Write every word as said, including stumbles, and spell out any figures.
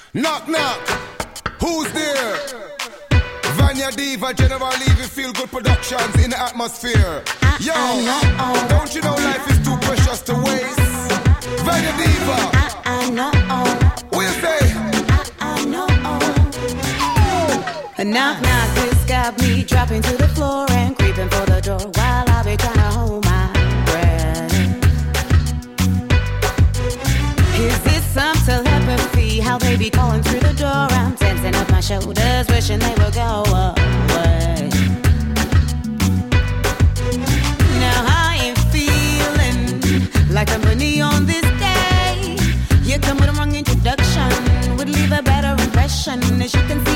Knock, knock. Who's there? Vanya Diva, General Levy, Feel Good Productions in the atmosphere. Yo, don't you know life is too precious to waste? Vanya Diva. I, I know. What you say? I, I know. Knock, knock, this got me dropping to the floor and creeping for the door while I be trying to hold my breath. Is this some telepathy? How they be calling through the door? I'm tensing up my shoulders, wishing they would go away. Now I ain't feeling like I'm money on this day. You come with a wrong introduction, would leave a better impression. As you can see,